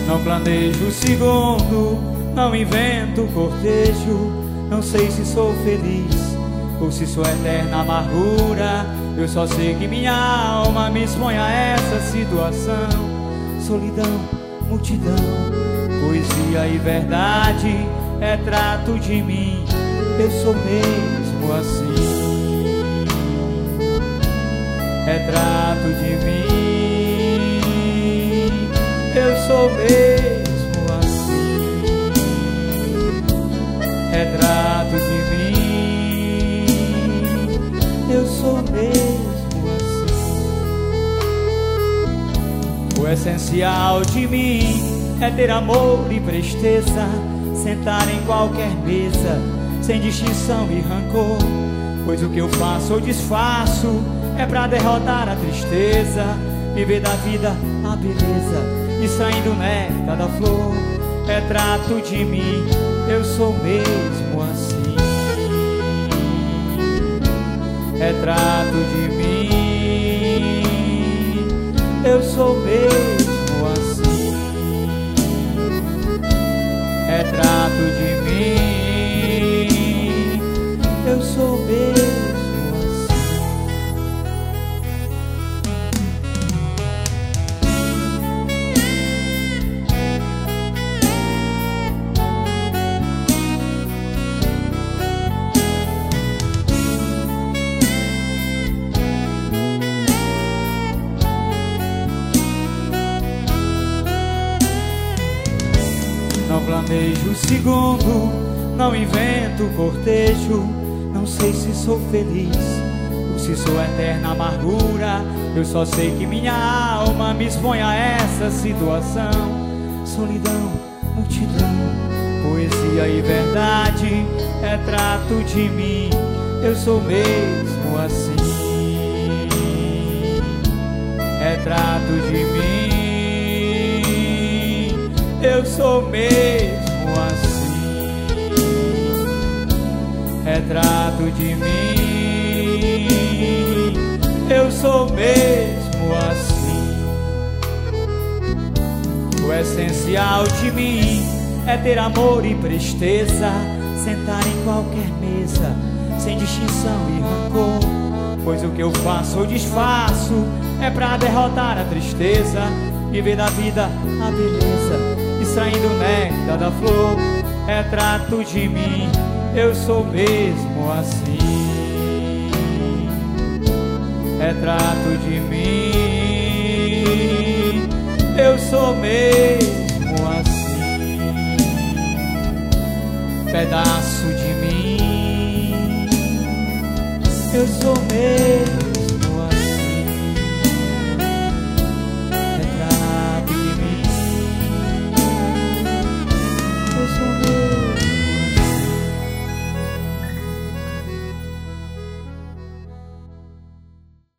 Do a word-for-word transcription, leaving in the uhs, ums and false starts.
Não planejo segundo, não invento cortejo. Não sei se sou feliz ou se sou eterna amargura. Eu só sei que minha alma me expõe a essa situação. Solidão, multidão, poesia e verdade, retrato de mim. Eu sou mesmo assim. Retrato de mim. Eu sou mesmo assim. Retrato de mim. Eu sou mesmo assim. O essencial de mim é ter amor e presteza, sentar em qualquer mesa, sem distinção e rancor. Pois o que eu faço ou desfaço é pra derrotar a tristeza, viver da vida a beleza, extraindo o néctar da flor. Retrato de mim, eu sou mesmo assim. Retrato de mim, eu sou mesmo assim. Retrato de mim, eu sou mesmo assim. Não planejo segundo, não invento cortejo. Não sei se sou feliz ou se sou eterna amargura. Eu só sei que minha alma me expõe a essa situação. Solidão, multidão, poesia e verdade, retrato de mim. Eu sou mesmo assim. Retrato de mim. Eu sou mesmo assim. Retrato de mim. Eu sou mesmo assim. O essencial de mim é ter amor e presteza, sentar em qualquer mesa, sem distinção e rancor. Pois o que eu faço ou desfaço é pra derrotar a tristeza, viver da vida a beleza, extraindo o néctar da flor. Retrato de mim, eu sou mesmo assim. Retrato de mim, eu sou mesmo assim. Pedaço de mim, eu sou mesmo